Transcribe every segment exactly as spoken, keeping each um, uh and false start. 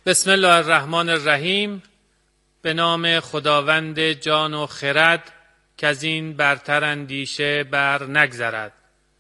بسم الله الرحمن الرحیم. به نام خداوند جان و خرد که از این برتر اندیشه بر نگذرد.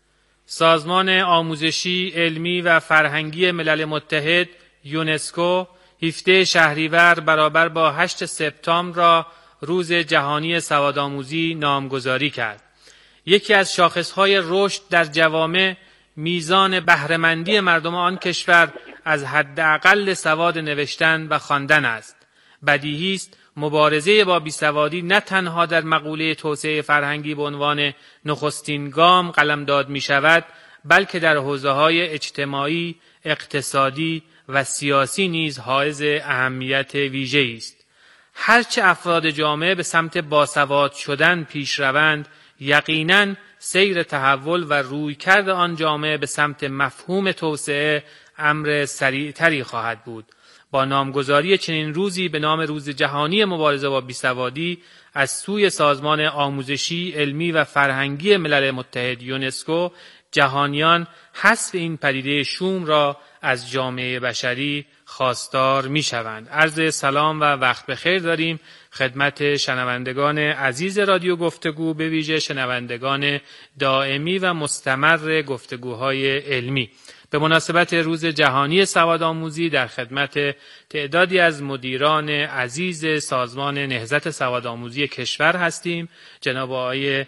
سازمان آموزشی، علمی و فرهنگی ملل متحد یونسکو هفده شهریور برابر با هشت سپتامبر را روز جهانی سوادآموزی نامگذاری کرد. یکی از شاخصهای رشد در جوامع میزان بهره‌مندی مردم آن کشور از حداقل سواد نوشتن و خواندن است. بدیهی است مبارزه با بیسوادی نه تنها در مقوله توسعه فرهنگی به عنوان نخستین گام قلمداد می شود، بلکه در حوزه‌های اجتماعی، اقتصادی و سیاسی نیز حائز اهمیت ویژه‌ای است. هرچه افراد جامعه به سمت باسواد شدن پیش روند، یقیناً سیر تحول و رویکرد آن جامعه به سمت مفهوم توسعه امر سریعتری خواهد بود. با نامگذاری چنین روزی به نام روز جهانی مبارزه با بیسوادی از سوی سازمان آموزشی، علمی و فرهنگی ملل متحد یونسکو، جهانیان حذف این پدیده شوم را از جامعه بشری خواستار می شوند. عرض سلام و وقت بخیر داریم خدمت شنوندگان عزیز رادیو گفتگو، به ویژه شنوندگان دائمی و مستمر گفتگوهای علمی. به مناسبت روز جهانی سوادآموزی در خدمت تعدادی از مدیران عزیز سازمان نهضت سوادآموزی کشور هستیم. جناب آقای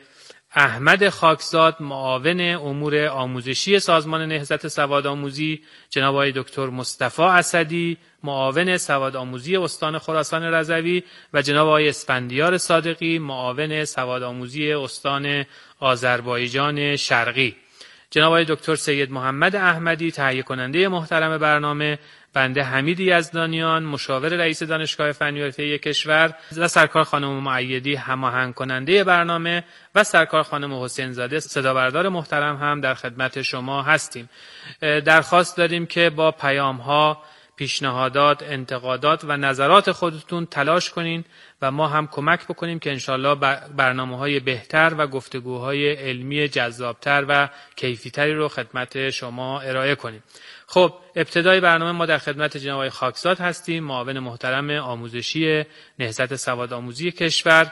احمد خاکزاد، معاون امور آموزشی سازمان نهضت سوادآموزی، جناب آقای دکتر مصطفی اسدی، معاون سوادآموزی استان خراسان رضوی و جناب آقای اسفندیار صادقی، معاون سوادآموزی استان آذربایجان شرقی. جناب آقای دکتر سید محمد احمدی، تهیه کننده محترم برنامه، بنده حمید یزدانیان، مشاور رئیس دانشگاه فنی و حرفه‌ای کشور و سرکار خانم مؤیدی، هماهنگ کننده برنامه و سرکار خانم حسین زاده، صدابردار محترم هم در خدمت شما هستیم. درخواست داریم که با پیام‌ها، پیشنهادات، انتقادات و نظرات خودتون تلاش کنین و ما هم کمک بکنیم که انشالله برنامه‌های بهتر و گفتگوهای علمی جذابتر و کیفی‌تری رو خدمت شما ارائه کنیم. خب، ابتدای برنامه ما در خدمت جناب آقای خاکزاد هستیم، معاون محترم آموزشی نهضت سوادآموزی کشور،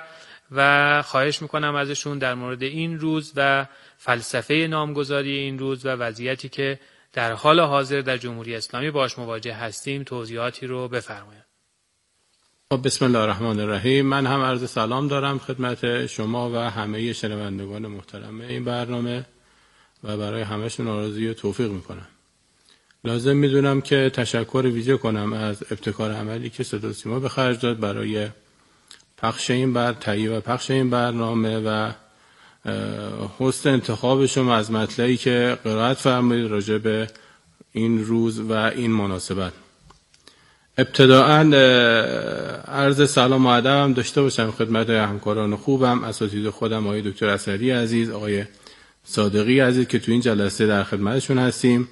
و خواهش میکنم ازشون در مورد این روز و فلسفه نامگذاری این روز و وضعیتی که در حال حاضر در جمهوری اسلامی باش مواجه هستیم توضیحاتی رو بفرمایید. بسم الله الرحمن الرحیم. من هم عرض سلام دارم خدمت شما و همه شنوندگان محترم این برنامه و برای همهشون آرزوی توفیق میکنم. لازم میدونم که تشکر ویژه کنم از ابتکار عملی که صدا و سیما به خرج داد برای پخش این بر تهیه و پخش این برنامه و حسن انتخاب شما از مطلبی که قرائت فرمایید راجع به این روز و این مناسبت. ابتداءً عرض سلام و ادبم داشته باشم خدمت همکاران خوبم، اساتید خودم، آقای دکتر اسدی عزیز، آقای صادقی عزیز که تو این جلسه در خدمتشون هستیم.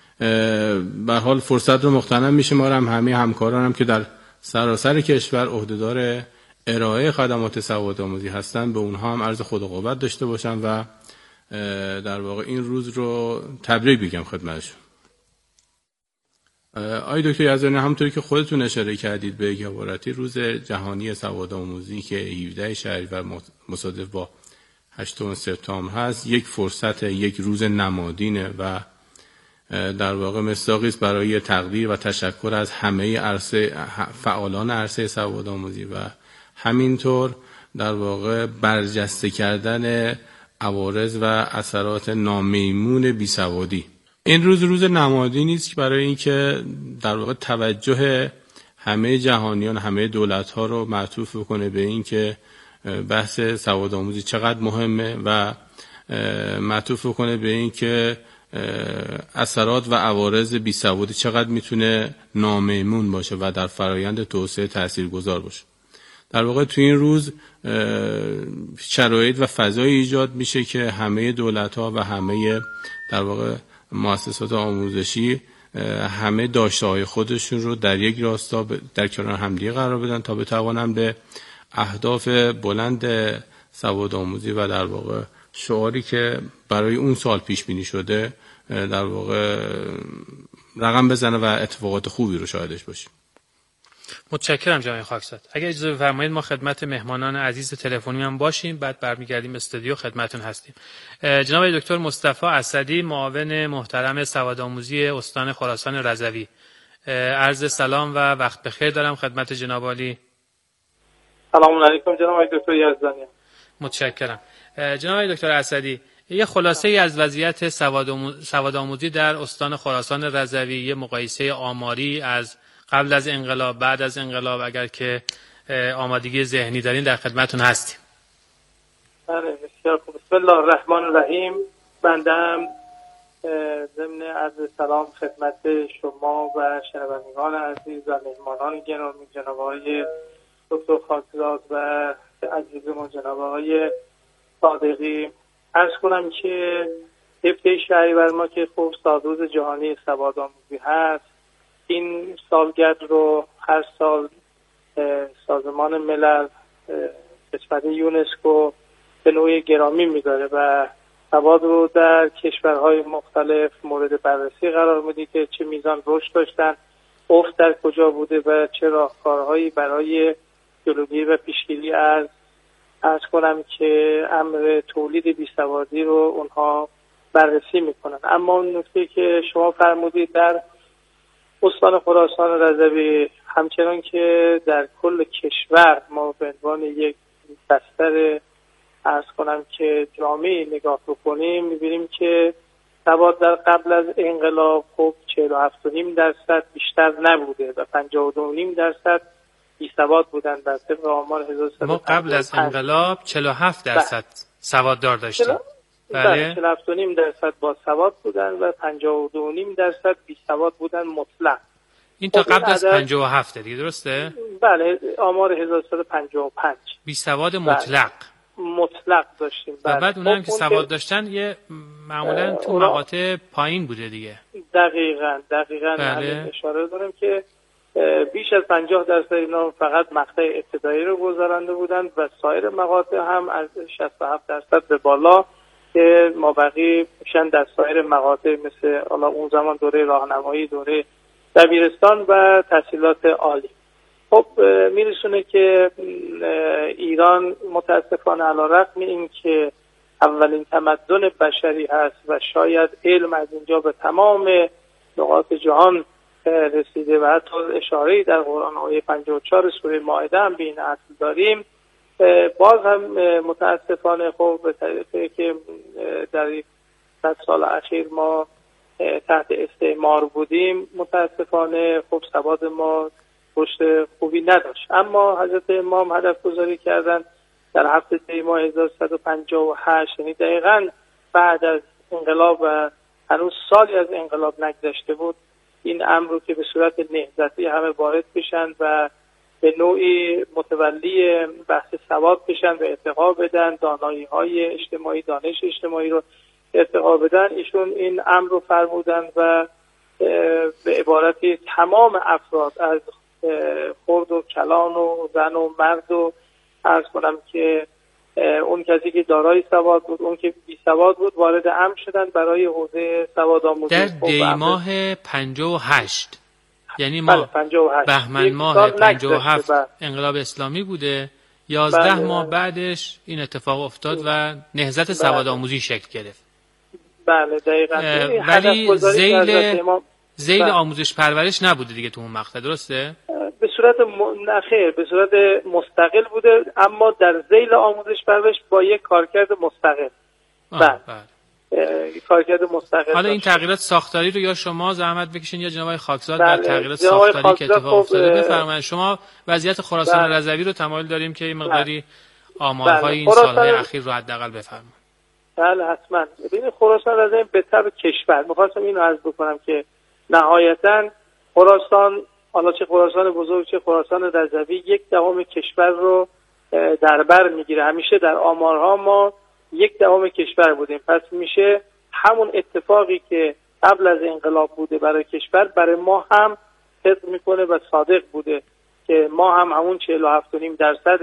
به حال فرصت رو مغتنم میشمارم همه همکارانم که در سراسر کشور عهدهدار ارائه خدمات سوادآموزی هستن، به اونها هم عرض خدا قوت داشته باشم و در واقع این روز رو تبریک بگم خدمتشون. آقای دکتر یزدانی، همونطوری که خودتون اشاره کردید به یک عبارتی، روز جهانی سوادآموزی که هفده شهریور مصادف با هشتم سپتامبر هست، یک فرصت، یک روز نمادینه و در واقع مصداقی است برای تقدیر و تشکر از همه عرصه فعالان عرصه سوادآموزی و همینطور در واقع برجسته کردن عوارض و اثرات نامیمون بیسوادی. این روز روز نمادینی است برای اینکه در واقع توجه همه جهانیان، همه دولت‌ها رو معطوف بکنه به اینکه بحث سوادآموزی چقدر مهمه و معطوف بکنه به اینکه اثرات و عوارض بیسوادی چقدر میتونه نامیمون باشه و در فرایند توسعه تاثیرگذار باشه. در واقع تو این روز شرایط و فضای ایجاد میشه که همه دولت‌ها و همه در واقع مؤسسات آموزشی همه داشته‌های خودشون رو در یک راستا در کنار همدیگه قرار بدن تا بتوانن به اهداف بلند سوادآموزی و در واقع شعاری که برای اون سال پیش بینی شده در واقع رقم بزنه و اتفاقات خوبی رو شاهدش باشیم. متشکرم جناب خاکزاد. اگر اجازه بفرمایید ما خدمت مهمانان عزیز تلفنی هم باشیم، بعد برمیگردیم استودیو خدمتتون هستیم. جناب دکتر مصطفی اسدی، معاون محترم سوادآموزی استان خراسان رضوی، عرض سلام و وقت بخیر دارم خدمت جناب عالی. سلام علیکم جناب دکتر یزدانی. متشکرم. جناب دکتر اسدی، یه خلاصه ای از وضعیت سوادآموزی در استان خراسان رضوی، یه مقایسه آماری از قبل از انقلاب، بعد از انقلاب، اگر که آمادگی ذهنی دارین در خدمتتون هستیم. بله بسیار خوب. بسم الله الرحمن الرحیم. بندم ضمن عرض سلام خدمت شما و شنوندگان عزیز و مهمانان گرامی جناب آقای دکتر خاکزاد و عزیزمون جناب آقای صادقی عرض کنم که هفته شهریور ما که خوب سالروز جهانی سوادآموزی هست، این سالگرد رو هر سال سازمان ملل کشور یونسکو به نوعی گرامی می‌داره و سواد رو در کشورهای مختلف مورد بررسی قرار میده که چه میزان رشد داشتن، افت در کجا بوده و چه راهکارهایی برای جلوگیری و پیشگیری از عرض کنم که امر تولید بیسوادی رو اونها بررسی میکنن. اما اون نکته که شما فرمودید در استان خراسان رضوی، همچنان که در کل کشور ما به عنوان یک بستر عرض کنم که جامعی نگاه بکنیم، میبینیم که سواد در قبل از انقلاب خب چهل و هفت و نیم درصد بیشتر نبوده و پنجاه و دو و نیم درصد بی سواد بودن در طبق آمار هزار و سیصد و پنجاه و پنج. ما قبل از انقلاب چهل و هفت درصد سواددار داشتیم. بله چهل و هفت و نیم درصد با سواد بودن و پنجاه و دو و نیم درصد بی سواد بودن مطلق. این تا قبل از پنجاه و هفت دیگه، درسته؟ بله آمار هزار و سیصد و پنجاه و پنج. بی سواد مطلق. مطلق داشتیم. و بعد اونها هم که سواد داشتن یه معمولا تو مقاطع پایین بوده دیگه. دقیقاً دقیقاً بله. اشاره دارم که بیش از پنجاه درصد اینا فقط مقطع ابتدایی رو گذرانده بودند و سایر مقاطع هم از شصت و هفت درصد به بالا که مابقی میشن در سایر مقاطع مثل حالا اون زمان دوره راهنمایی، دوره دبیرستان و تحصیلات عالی. خب میرسونه که ایران متاسفانه علی‌رغم این که اولین تمدن بشری هست و شاید علم از اینجا به تمام نقاط جهان رسیده و حتی اشاره‌ای در قرآن آیه پنجاه و چهار سوره مائده هم به این اصل داریم، باز هم متاسفانه خب به طریقی که در صد سال اخیر ما تحت استعمار بودیم، متاسفانه خب سواد ما رشد خوبی نداشت. اما حضرت امام هدف گذاری کردن در هفته دی ماه هزار و سیصد و پنجاه و هشت، یعنی دقیقاً بعد از انقلاب و هنوز سالی از انقلاب نگذشته بود، این امر رو که به صورت نهضتی همه وارد بشن و به نوعی متولی بحث سواد بشن و ارتقا بدن، دانایی های اجتماعی، دانش اجتماعی رو ارتقا بدن، ایشون این امر رو فرمودن و به عبارتی تمام افراد از خرد و کلان و زن و مرد و عرض کنم که اون کسی که دارای سواد بود، اون که بی سواد بود، وارد امر شدن برای حوزه سوادآموزی. در دی ماه پنجاه و هشت، یعنی ما بهمن ماه پنجاه و هفت انقلاب اسلامی بوده، یازده بله. ماه بعدش این اتفاق افتاد و نهضت بله. سوادآموزی شکل گرفت. بله دقیقاً. ولی زیل زیل بله. آموزش پرورش نبوده دیگه تو اون مقطع، درسته؟ به صورت م... نخیر به صورت مستقل بوده، اما در ذیل آموزش پرورش با یک کارکرد مستقل. بله. کارکرد مستقل. حالا این تغییرات ساختاری رو یا شما زحمت بکشین یا جناب خاکزاد بر تغییرات ساختاری که اتفاق افتاده بفرمایید. شما وضعیت خراسان بله. رضوی رو تمایل داریم که این مقداری آمارهای بله. این خراسان... سالهای اخیر رو حداقل بفرمایید. بله حتما. ببینید خراسان رضوی به تبع کشور، می‌خواستم اینو عرض بکنم که نهایتاً خراسان، حالا چه خراسان بزرگ چه خراسان رضوی، یک دهم کشور رو در بر میگیره. همیشه در آمارها ما یک دهم کشور بودیم، پس میشه همون اتفاقی که قبل از انقلاب بوده برای کشور برای ما هم طبق میکنه و صادق بوده که ما هم همون چهل و هفت و نیم درصد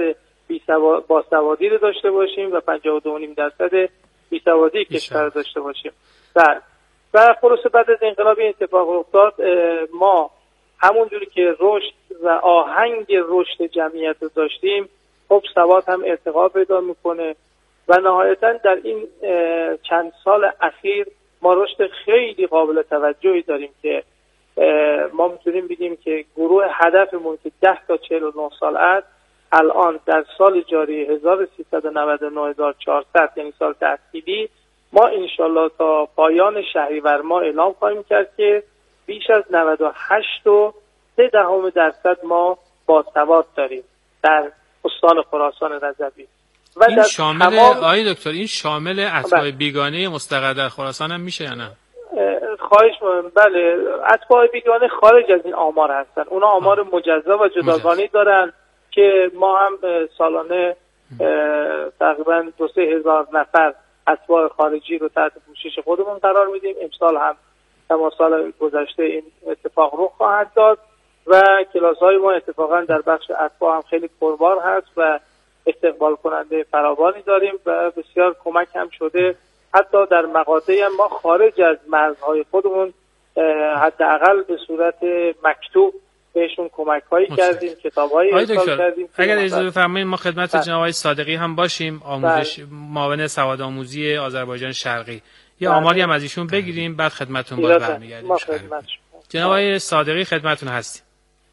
باسوادی رو داشته باشیم و پنجاه و دو و نیم درصد بیسوادی کشور رو داشته باشیم. بله. و خلاصه بعد از انقلاب این اتفاق افتاد، ما همونجوری که رشد و آهنگ رشد جمعیت رو داشتیم، خب سواد هم ارتقا پیدا میکنه و نهایتا در این چند سال اخیر ما رشد خیلی قابل توجهی داریم که ما میتونیم بگیم که گروه هدفمون که ده تا چهل و نه سال است، الان در سال جاری هزار و سیصد و نود و نه هزار و چهارصد یعنی سال تحصیلی، ما انشالله تا پایان شهریور ما اعلام خواهیم کرد که بیش از نود و هشت و سه دهم درصد ما باسواد داریم در استان خراسان رضوی. و این شامل تمام... آقای دکتر این شامل اتباع بیگانه مستقر در خراسان هم میشه یا نه؟ خواهش می‌کنم. بله، اتباع بیگانه خارج از این آمار هستن. اونا آمار مجزا و جداگانه دارن که ما هم سالانه تقریبا دو سه هزار نفر اتباع خارجی رو تحت پوشش خودمون قرار میدیم. امسال هم کما سال گذشته این اتفاق رخ خواهد داد و کلاس‌های ما اتفاقا در بخش اتباع هم خیلی پربار هست و استقبال کننده فراوانی داریم و بسیار کمک هم شده. حتی در مقاطعی هم ما خارج از مرزهای خودمون حداقل به صورت مکتوب بهشون کمک هایی کردیم، کتاب هایی ارسال کردیم. اگر اجازه بفرمایید ما خدمت جناب آقای صادقی هم باشیم، آموزش معاون سواد آموزی آذربایجان شرقی، یه آماری هم از ایشون بگیریم بعد خدمتتون باز برمیگردیم. جناب آقای صادقی خدمتتون هستیم.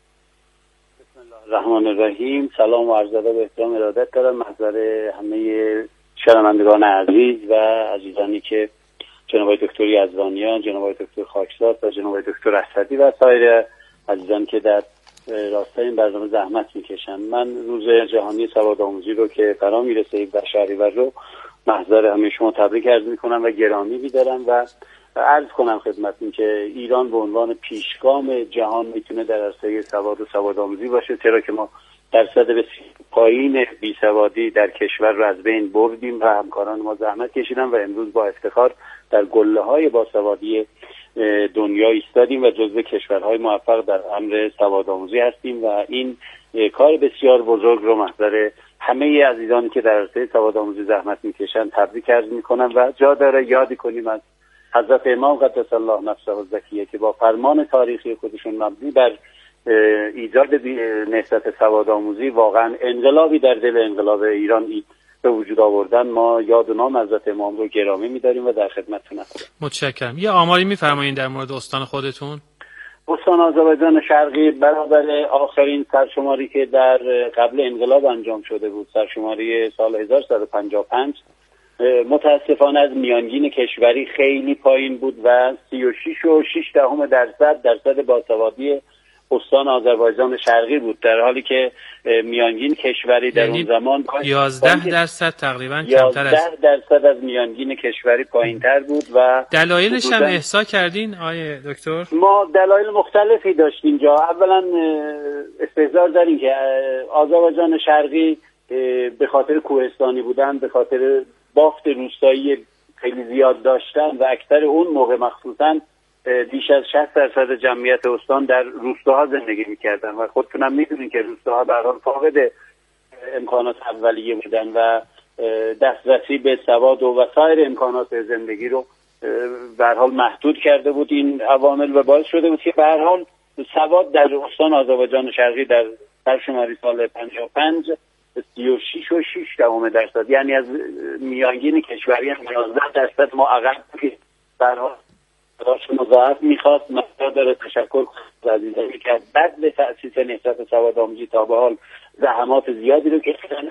بسم الله الرحمن الرحیم. سلام و عرض ادب و احترام ارادت دارم محضر همه شنوندگان عزیز و عزیزانی که جناب دکتر یزدانیان، جناب دکتر خاکسار و جناب دکتر اسدی و سایر عزیزانی که در راستای این برنامه زحمت میکشن. من روز جهانی سواد آموزی رو که فرا میرسه و شهریور رو محضر همه شما تبریک عرض میکنم و گرامی میدارم و عرض کنم خدمتتون که ایران به عنوان پیشگام جهان میتونه در عرصه سواد و سواد آموزی باشه، چرا که ما درصد بسیار پایین بیسوادی در کشور رو از بین بردیم و همکاران ما زحمت کشیدن و امروز با افتخار در گله‌های باسوادی دنیا ایستادیم و جزو کشورهای موفق در امر سواد آموزی هستیم و این کار بسیار بزرگ رو محضر همه عزیزانی که در عرصه سواد آموزی زحمت میکشن تبریک عرض میکنم و جا داره یادی کنیم از حضرت امام قدس الله نفسه الزکیه که با فرمان تاریخی خودشون مبنی بر ایجاد نهضت سواد آموزی واقعا انقلابی در دل انقلاب ایران به وجود آوردن. ما یاد و نام حضرت امام رو گرامی می‌داریم و در خدمتتون هستیم. متشکرم. یه آماری می‌فرمایید در مورد استان خودتون؟ استان آذربایجان شرقی برابر آخرین سرشماری که در قبل انقلاب انجام شده بود، سرشماری سال هزار و سیصد و پنجاه و پنج، متاسفانه از میانگین کشوری خیلی پایین بود و سی و شش و شش دهم درصد درصد باسوادی استان آذربایجان شرقی بود، در حالی که میانگین کشوری در یعنی اون زمان یازده درصد تقریبا کمتر از یازده درصد از میانگین کشوری پایینتر بود. و دلایلش هم احصا کردین آیه دکتر؟ ما دلایل مختلفی داشتیم. جا اولا استحضار داریم که آذربایجان شرقی به خاطر کوهستانی بودن، به خاطر بافت روستایی خیلی زیاد داشتن و اکثر اون موقع مخصوصا بیش از شصت درصد جمعیت استان در روستاها زندگی میکردن و خودتون هم میدونین که روستاها به هر حال فاقد امکانات اولیه بودن و دسترسی به سواد و وسایر امکانات زندگی رو به هر حال محدود کرده بود. این عوامل و باعث شده بود که به هر حال سواد در استان آذربایجان شرقی در سرشماری سال پنجاه و پنج سی و شش و شش دهم درصد، یعنی از میانگین کشوری هم یازده درصد ما عقب بودیم. به هر حال راش مضاعف میخواست مقدار داره تشکر کنم عزیزانی که بعد به تأسیس نهضت سواد آموزی تا به حال زحمات زیادی رو کشیدن،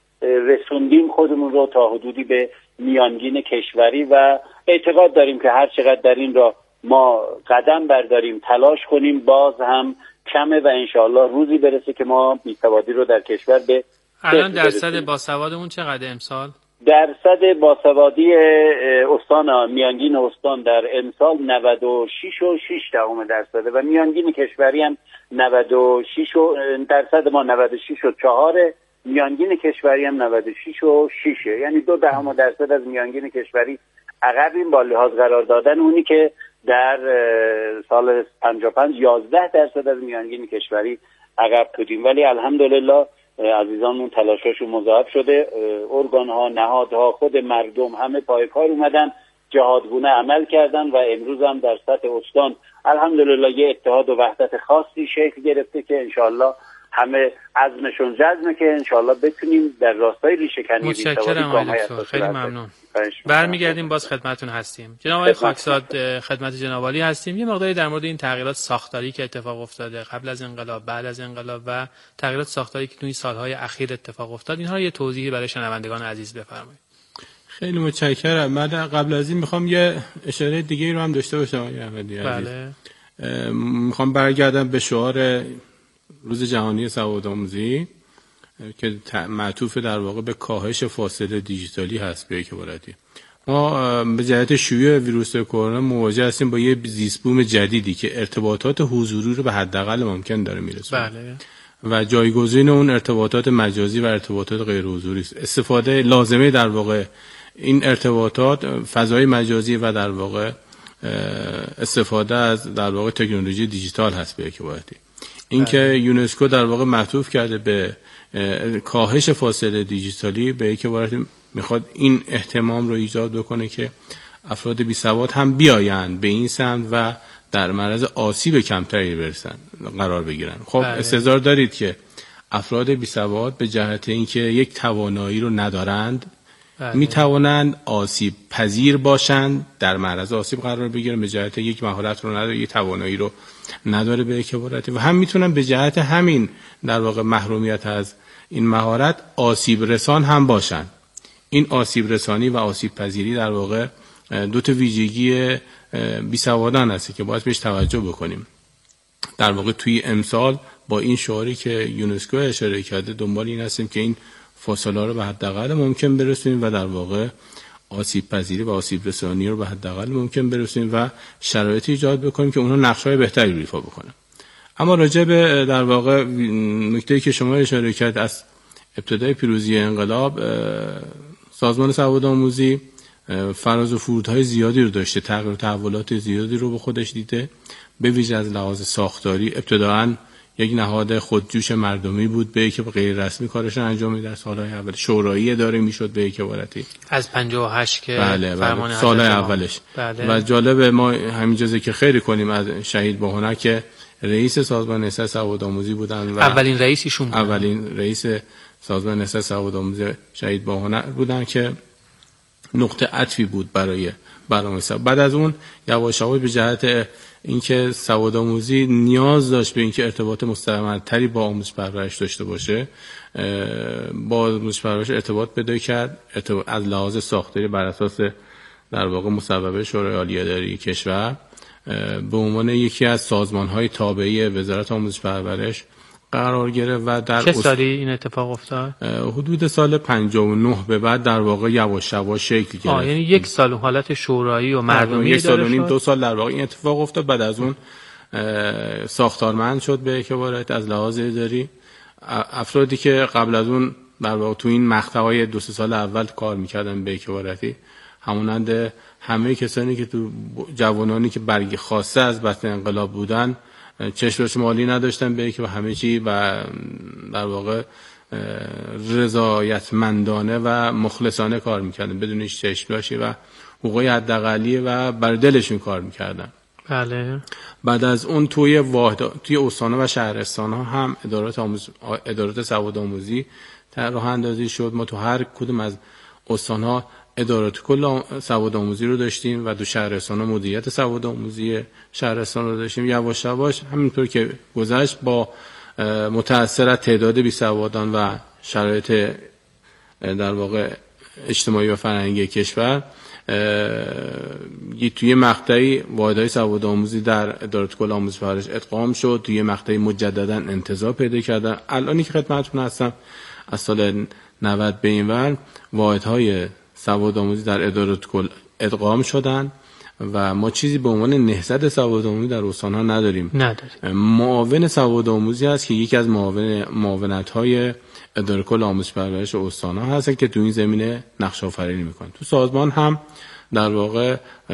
رسوندیم خودمون رو تا حدودی به میانگین کشوری و اعتقاد داریم که هر چقدر در این را ما قدم برداریم تلاش کنیم باز هم کمه و انشاءالله روزی برسه که ما بیسوادی رو در کشور به الان درصد باسوادمون چقدر امسال؟ درصد باسوادی استان میانگین استان در امسال نود و شش و شش دهم درصده و میانگین کشوری هم نود و شش درصد ما نود و شش و چهار، میانگین کشوری هم نود و شش و شش، یعنی دو دهم درصد از میانگین کشوری عقبیم با لحاظ قرار دادن اونی که در سال پنجاه و پنج یازده درصد از میانگین کشوری عقب بودیم. ولی الحمدلله عزیزانمون تلاشاشون مضاعف شده، ارگان ها، نهادها، خود مردم همه پای کار اومدن جهادگونه عمل کردن و امروز هم در سطح استان الحمدلله یه اتحاد و وحدت خاصی شکل گرفته که انشالله همه عزمشون جزمه که انشالله بتونیم در راستای ریشه‌کنی متشکرم آقای دکتر، خیلی ممنون. برمیگردیم باز خدمتتون هستیم. جناب آقای خاکزاد، خدمت جناب عالی هستیم. یه مقداری در مورد این تغییرات ساختاری که اتفاق افتاده قبل از انقلاب، بعد از انقلاب و تغییرات ساختاری که توی سالهای اخیر اتفاق افتاد، اینها رو یه توضیحی برای شنوندگان عزیز بفرمایید. خیلی متشکرم. من قبل از این میخوام یه اشاره دیگه رو هم داشته باشم آقای احمدی عزیز. بله. میخوام برگردم به شعار روز جهانی سوادآموزی که معطوف در واقع به کاهش فاصله دیجیتالی هست. به یک عبارتی ما به جهت شیوع ویروس کرونا مواجه هستیم با یه زیست بوم جدیدی که ارتباطات حضوری رو به حداقل ممکن داره میرسونه. بله. و جایگزین اون ارتباطات مجازی و ارتباطات غیر حضوری است. استفاده لازمه در واقع این ارتباطات فضای مجازی و در واقع استفاده از در واقع تکنولوژی دیجیتال هست. به یک عبارتی این که یونسکو در واقع معطوف کرده به کاهش فاصله دیجیتالی، به یک عبارت میخواد این اهتمام رو ایجاد بکنه که افراد بی سواد هم بیایند به این سمت و در معرض آسیب کمتری برسن قرار بگیرن. خب بله. استحضار دارید که افراد بی سواد به جهت اینکه یک توانایی رو ندارند بله. می توانند آسیب پذیر باشند، در معرض آسیب قرار بگیرن به جهت یک مهارت رو نداره، یک توانایی رو نداره به یک عبارتی، و هم میتونن به جهت همین در واقع محرومیت از این مهارت آسیب رسان هم باشن. این آسیب رسانی و آسیب پذیری در واقع دو تا ویژگی بی سوادان هست که باید بهش توجه بکنیم. در واقع توی امسال با این شعاری که یونسکو اشاره کرده دنبال این هستیم که این فاصله رو به حداقل ممکن برسونیم و در واقع آسیب پذیری و آسیب رسانی رو به حداقل ممکن برسونیم و شرایطی ایجاد بکنیم که اونها نقشه‌های بهتری رو ایفا بکنن. اما راجع به در واقع نکته‌ای که شما اشاره کرد از ابتدای پیروزی انقلاب، سازمان سوادآموزی فراز و فرودهای زیادی رو داشته، تغییر و تحولات زیادی رو به خودش دیده، به ویژه از لحاظ ساختاری. ابتداً یک نهاد خودجوش مردمی بود به یک غیر رسمی کارش انجام می‌داد. در سالهای اول شورایی اداره میشد به یک عبارتی از پنجاه و هشت که بله فرمان بله. سال اولش بله. و جالب ما همینجا ذکر خیری کنیم از شهید باهنر که رئیس سازمان نهضت سوادآموزی بودن و اولین رئیسشون بودن. اولین رئیس سازمان نهضت سوادآموزی شهید باهنر بودن که نقطه عطفی بود برای برنامه. بعد از اون یواش یواش به جهت اینکه سوادآموزی نیاز داشت به اینکه ارتباط مستمرتری با آموزش پرورش داشته باشه، با آموزش پرورش ارتباط پیدا کرد. ارتباط از لحاظ ساختاری بر اساس در واقع مصوبه شورای عالی اداری کشور به عنوان یکی از سازمان‌های تابعه وزارت آموزش پرورش قرار گرفت و در چه سالی این اتفاق افتاد؟ حدود سال پنجاه و نه به بعد در واقع یواش یواش شکل گرفت. آه یعنی یک سال حالت شورایی و مردمی یک سال و نیم دو سال در واقع این اتفاق افتاد. بعد از اون ساختارمند شد به یک عبارت از لحاظ اداری. افرادی که قبل از اون در واقع تو این مقطع‌های دو سه سال اول کار می‌کردن به یک عبارتی همونند همه کسانی که تو جوانانی که برگ خاصه از بطن انقلاب بودن چشمش مالی نداشتن به یک و همه چی و در واقع رضایتمندانه و مخلصانه کار میکردن بدون هیچ چشم‌داشتی و حقوقی حداقلی و بر دلشون کار میکردن. بله. بعد از اون توی واحد توی استان‌ها و شهرستان‌ها هم ادارات آموز ادارات سوادآموزی راه اندازی شد. ما تو هر کدوم از استان‌ها ادارات کل سوادآموزی رو داشتیم و دو شهرستان‌ها مدیریت سوادآموزی شهرستان رو داشتیم. یواش یواش همینطور که گذشت با متأثر از تعداد بیسوادان و شرایط در واقع اجتماعی و فرهنگی کشور توی مقطعی واحدهای سوادآموزی در ادارات کل آموزش پرورش ادغام شد، توی مقطعی مجددا انتزاع پیدا کردن. الانی که خدمتتون هستم از سال نود به این ور واحدهای سوادآموزی در ادارات کل ادغام شدن و ما چیزی به عنوان نهضت سوادآموزی در استان‌ها نداریم. نداریم. معاون سوادآموزی هست که یکی از معاون معاونت‌های اداره کل آموزش پرورش استان‌ها هست که تو این زمینه نقش آفرینی می‌کنه. تو سازمان هم در واقع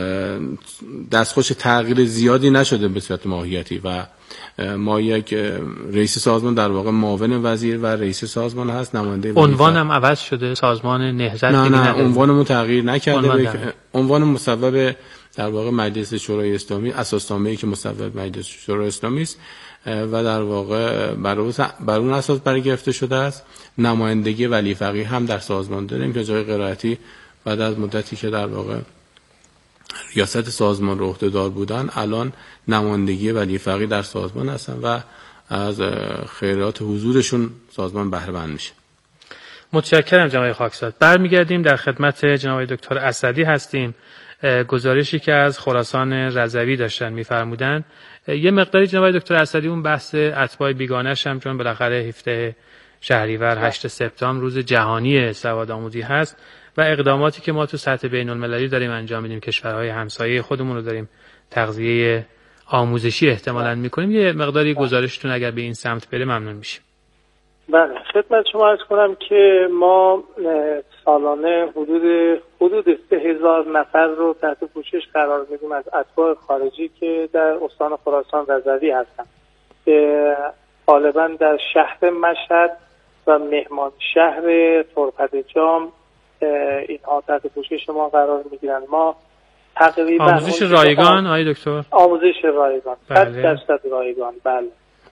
دستخوش تغییر زیادی نشده به صورت ماهیتی و ما یک رئیس سازمان در واقع معاون وزیر و رئیس سازمان هست، نماینده عنوان هم عوض شده، سازمان نهضت نه نه عنوانمون تغییر نکرده. عنوان, عنوان مصوب در واقع مجلس شورای اسلامی، اساسنامه‌ای که مصوب مجلس شورای اسلامی است و در واقع بر اون اساس برگرفته شده است. نمایندگی ولی فقیه هم در سازمان داریم که جای قرائتی بعد از مدتی که در واقع ریاست سازمان رو عهده‌دار بودن الان نمایندگی ولی فقیه در سازمان هستن و از خیرات حضورشون سازمان بهره مند میشه. متشکرم جناب خاکساد. برمیگردیم در خدمت جناب دکتر اسدی هستیم. گزارشی که از خراسان رضوی داشتن میفرمودن یه مقداری جناب دکتر اسدی اون بحث اتباع بیگانه‌ش هم چون بالاخره هفدهم شهریور هشتم سپتامبر روز جهانی سوادآموزی هست و اقداماتی که ما تو سطح بین‌المللی داریم انجام میدیم، کشورهای همسایه خودمون رو داریم تغذیه آموزشی احتمالاً میکنیم، یه مقداری گزارشتون اگر به این سمت بره ممنون میشیم. بله، خدمت شما عرض کنم که ما سالانه حدود حدود سه هزار نفر رو تحت پوشش قرار میدیم از اتباع خارجی که در استان خراسان رضوی هستن که غالبا در شهر مشهد و مهمان شهر ترپد جام اینها تحت پوشش ما قرار میگیرن. ما تقریبا آموزش رایگان آقای دکتر؟ آموزش رایگان، صد درصد رایگان. بله،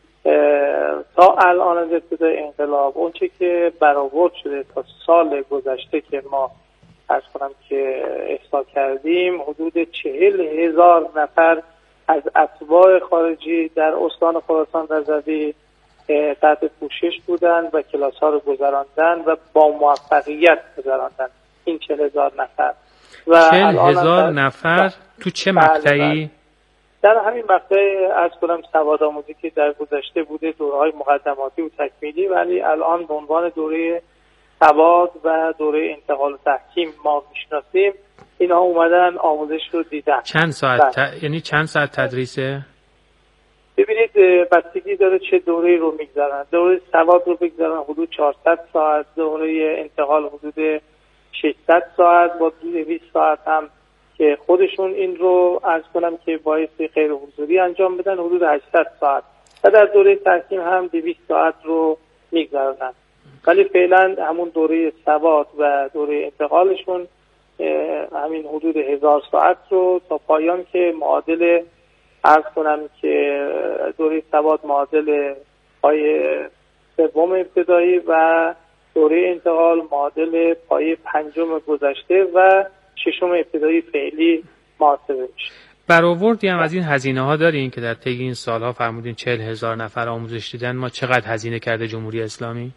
تا الان از ابتدای انقلاب اونچه که برآورد شده تا سال گذشته که ما عرض کنم که احصا کردیم حدود چهل هزار نفر از اتباع خارجی در استان خراسان رضوی تحت پوشش بودند و کلاس ها رو گذراندن و با موفقیت گذراندن این چهل هزار نفر. و چهل هزار نفر تو چه مقطعی؟ در همین مقطع از کنم سوادآموزی که در گذشته بوده دوره‌های مقدماتی و تکمیلی، ولی الان به عنوان دوره سواد و دوره انتقال و تحکیم ما میشناسیم. اینا اومدن آموزش رو دیدن. چند ساعت ت... یعنی چند ساعت تدریسه؟ ببینید بستگی داره چه دوره رو میگذارن. دوره سواد رو بگذارن حدود چهارصد ساعت، دوره انتقال حدود ششصد ساعت، با دویست ساعت هم که خودشون این رو عرض کنم که باعث غیر حضوری انجام بدن حدود هشتصد ساعت و در دوره تحکیم هم دویست ساعت رو میگذارن. ولی فعلا همون دوره سواد و دوره انتقالشون همین حدود هزار ساعت رو تا پایان که معادل عرض کنم که دوره سواد معادل پای سوم ابتدایی و دوره انتقال معادل پای پنجم گذشته و ششم ابتدایی فعلی محاسبه میشه. برآوردی هم از این هزینه ها دارین که در طی این سالها فرمودین چهل هزار نفر آموزش دیدن، ما چقدر هزینه کرده جمهوری اسلامی؟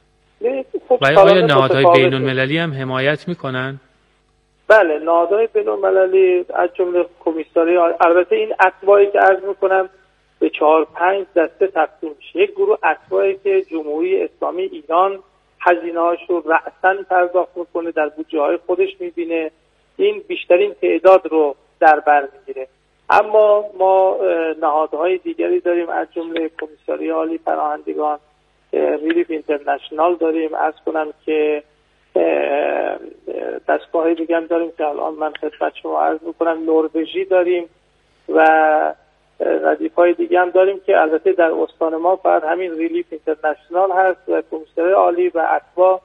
خب و آیا نهادهای بین المللی هم حمایت میکنن؟ بله، نهادهای بین المللی از جمله کمیساری، البته این اتباعی که عرض میکنم به چهار پنج دسته تقسیم میشه. یک گروه اتباعی که جمهوری اسلامی ایران هزینه هاش رو رأساً پرداخت میکنه، در بودجه های خودش میبینه، این بیشترین تعداد رو در بر میگیره. اما ما نهادهای دیگری داریم از جمله کمیساری عالی پناهندگان، ریلیف اینترنشنال داریم، عرض کنم که دستگاه دیگه هم داریم که الان من خدمت شما عرض میکنم، نروژی داریم و ردیف‌های دیگه هم داریم که البته در استان ما فقط همین ریلیف اینترنشنال هست و کمیساری عالی و اتباع،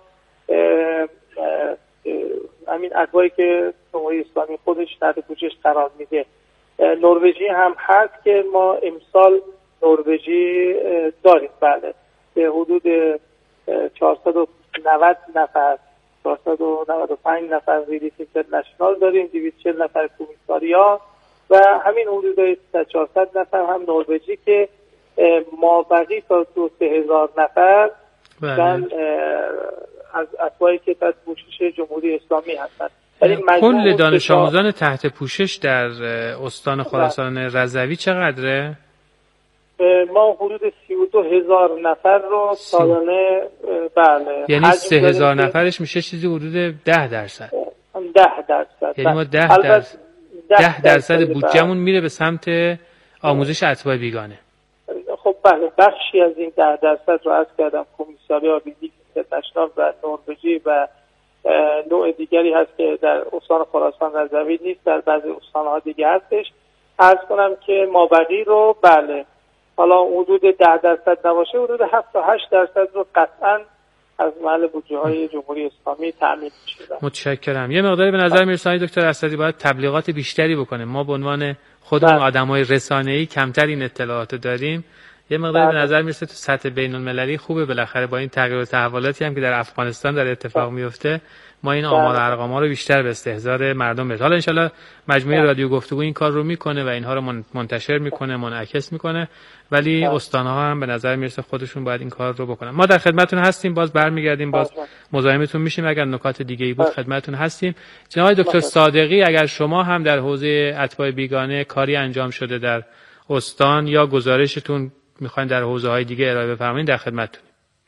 همین اتباعی که جمهوری اسلامی خودش تحت پوشش قرار میده. نروژی هم هست که ما امسال نروژی داریم. بله، به حدود چهارصد و نود نفر، چهارصد و نود و پنج نفر ریلیف اینترنشنال داریم، دویست و چهل نفر کمیساریا و همین حدود چهارصد نفر هم نروژی که ما بقی تا دو سه هزار نفر بله. از اتباعی که تحت پوشش جمهوری اسلامی هستند. کل دانش آموزان تحت پوشش در استان خراسان رضوی چقدره؟ ما حدود سی و دو هزار نفر رو سالانه بله. یعنی سه هزار نفرش میشه چیزی حدود ده درصد. ده درصد. یعنی ما ده درصد ده درصد بودجه‌مون میره به سمت آموزش اتباع بیگانه. خب بله، بخشی از این ده درصد رو عرض کردم کمیساری ریلیف اینترنشنال و نروژی و نوع دیگری هست که در استان خراسان رضوی نیست، در بعضی استان‌ها دیگه هستش. عرض کنم که مابقی رو بله حالا حدود ده درصد نباشه، حدود هفت تا هشت درصد رو قطعاً از محل بودجه‌های جمهوری اسلامی تامین میشه. متشکرم. یه مقداری به نظر میرسه دکتر اسدی باید تبلیغات بیشتری بکنه. ما به عنوان خودمون آدمای رسانه‌ای کمتر این اطلاعات داریم. یه مقداری به نظر میرسه تو سطح بین‌المللی خوبه، بالاخره با این تغییر و تحولاتی هم که در افغانستان در اتفاق میفته ما این آمار و ارقام‌ها رو بیشتر به استحضار مردم برسونه. حالا ان شاءالله مجموعه رادیو گفتگو این کار رو میکنه و اینها رو منتشر میکنه، منعکس میکنه، ولی استان‌ها هم به نظر میرسه خودشون باید این کار رو بکنن. ما در خدمتتون هستیم، باز برمیگردیم، باز مزاحمتون میشیم، اگر نکات دیگه‌ای بود خدمتتون هستیم. جناب دکتر صادقی، اگر شما هم در حوزه اتباع بیگانه کاری انجام شده در استان یا گزارشتون میخواین در حوزه‌های دیگه ارائه بفرمایید، در خدمتتون.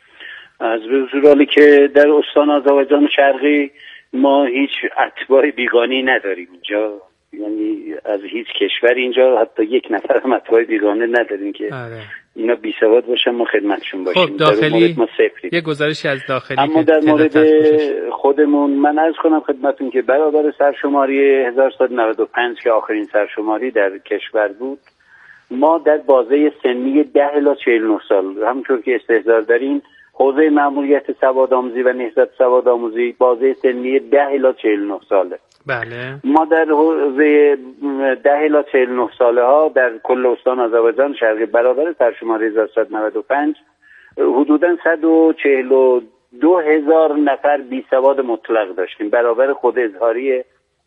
از به حضور که در استان آذربایجان شرقی ما هیچ اتباع بیگانه‌ای نداریم اینجا، یعنی از هیچ کشور اینجا حتی یک نفر هم اتباع بیگانه نداریم که آره. اینا بی سواد باشن ما خدمتشون باشیم. خب داخلی ما یه گزارشی از داخلی، اما در مورد خودمون من عرض کنم خدمتتون که برابر سرشماری هزار و سیصد و نود و پنج که آخرین سرشماری در کشور بود، ما در بازه سنی ده الی چهل و نه سال همونطور که استحضار داریم، حوزه مأموریت سوادآموزی و نهضت سوادآموزی بازه سنی ده الی چهل و نه ساله. بله. ما در حوزه ده الی چهل و نه ساله ها در کل استان آذربایجان شرقی برابر سرشماری هزار و سیصد و نود و پنج حدوداً صد و چهل و دو هزار نفر بی سواد مطلق داشتیم، برابر خود اظهاری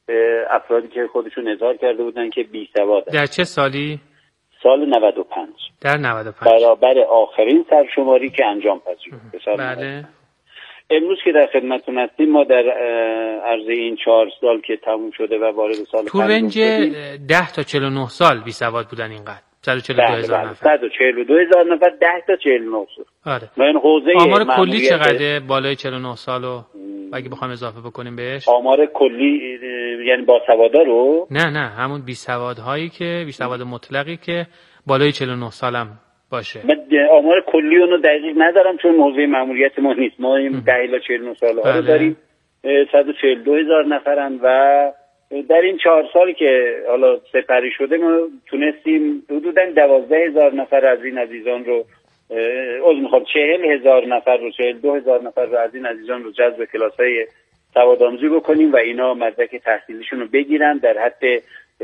افرادی که خودشون اظهار کرده بودن که بی سواد. در چه سالی؟ سال نود و پنج. در نود و پنج برابر آخرین سرشماری که انجام پذیر. بله. امروز که در خدمتتون هستیم ما در عرض این چهار سال که تموم شده و وارد سال تو رنج ده تا چهل و نه سال بی سواد بودن اینقدر. صد و چهل و دو هزار نفر. صد و چهل و دو هزار نفر ده تا چهل و نه سال. آره. من حوزه آمار کلی چقدره بالای چهل و نه سالو اگه بخوام اضافه بکنیم بهش؟ آمار کلی یعنی با سوادا رو؟ نه نه همون بی سوادهایی که بی سواد مطلقی که بالای چهل و نه سالم باشه. من آمار کلی اونو دقیق ندارم چون موضوع ماموریت ما نیست. ما این ده الی چهل و نه ساله ها رو داریم، صد و چهل و دو هزار نفرن و در این چهار سالی که حالا سپری شده ما تونستیم حدوداً دوازده هزار نفر از این عزیزان رو از میخوام چهل هزار نفر رو چهل و دو هزار نفر رو از این عزیزان رو جذب کلاس‌های سوادآموزی بکنیم و اینا مدرک تحصیلیشون رو بگیرن در حد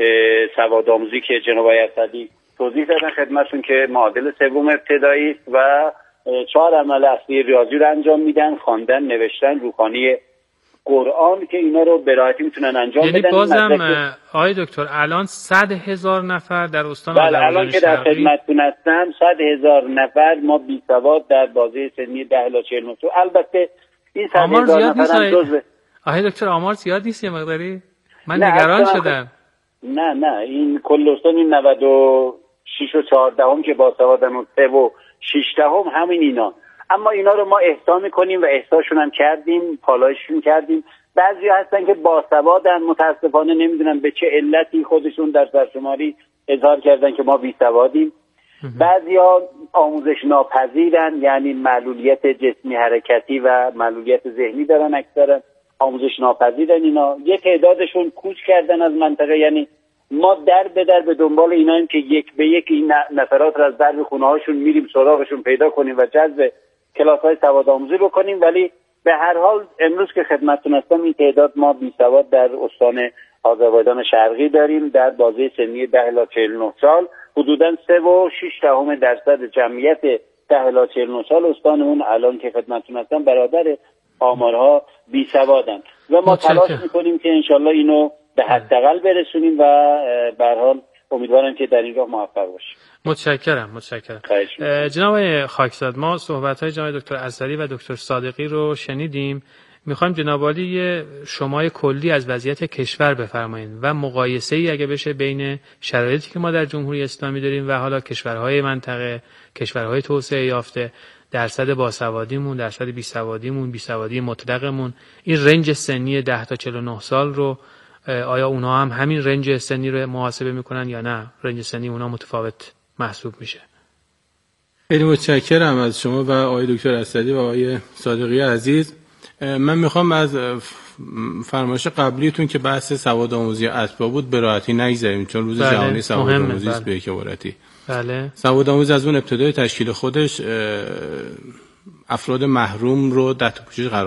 سوادآموزی که جناب آقای اسدی توضیح دادن خدمتتون که معادل سوم ابتدایی است و چهار عمل اصلی ریاضی رو انجام میدن، خواندن، نوشتن، روخانی قرآن که اینا رو به راحتی میتونن انجام یعنی بدن. یعنی بازم آقای دکتر الان صد هزار نفر در استان بله الان که در خدمتتون هستم صد هزار نفر ما بی سواد در بازه سنی ده الی چهل و نه سال. البته این صد هزار نفر هم جزء آقای دکتر آمار زیاد نیست یه مقداری؟ من نگران شدم. نه نه این کل استان این نود و شش و چهار دهم که با سوادن و سه و شش دهم همین اینا، اما اینا رو ما احصا میکنیم و احصاشون هم کردیم، پالایششون کردیم. بعضی هستن که باسوادن متاسفانه نمیدونن به چه علتی خودشون در سرشماری اظهار کردن که ما بی سوادیم. بعضی ها آموزش ناپذیرن، یعنی معلولیت جسمی حرکتی و معلولیت ذهنی دارن، اکثرا آموزش ناپذیرن. اینا یه تعدادشون کوچ کردن از منطقه، یعنی ما در به در به دنبال ایناییم که یک به یک این نفرات رو از درب خونه هاشون میریم سراغشون پیدا کنیم و جذب کلاس های سوادآموزی بکنیم. ولی به هر حال امروز که خدمتتون هستم این تعداد ما بی سواد در استان آذربایجان شرقی داریم در بازه سنی ده الی چهل و نه سال. حدوداً سه و شش دهم درصد جمعیت ده الی چهل و نه سال استانمون الان که خدمتتون هستم برابر آمارها بی سوادن و ما تلاش میکنیم که انشالله اینو به حداقل برسونیم و به هر حال امیدوارم که در این راه موفق باشیم. متشکرم متشکرم. جناب خاکزاد ما صحبت‌های جناب دکتر اسدی و دکتر صادقی رو شنیدیم. میخوایم جناب عالی یه شمای کلی از وضعیت کشور بفرمایید و مقایسه‌ای اگه بشه بین شرایطی که ما در جمهوری اسلامی داریم و حالا کشورهای منطقه، کشورهای توسعه یافته، درصد باسوادیمون، درصد بیسوادیمون، بیسوادی مطلقمون، این رنج سنی ده تا چهل و نه سال رو آیا اونا هم همین رنج سنی رو محاسبه میکنن یا نه رنج سنی اونا متفاوت محسوب میشه؟ خیلی متشکرم از شما و آقای دکتر اسدی و آقای صادقی عزیز. من میخوام از فرمایش قبلیتون که بحث سواد آموزی اتباع بود به راحتی نگذریم، چون روز بله. جهانی سواد آموزی است بله. به یک عبارتی. بله. سواد آموزی از اون ابتدای تشکیل خودش افراد محروم رو تحت پوشش قرار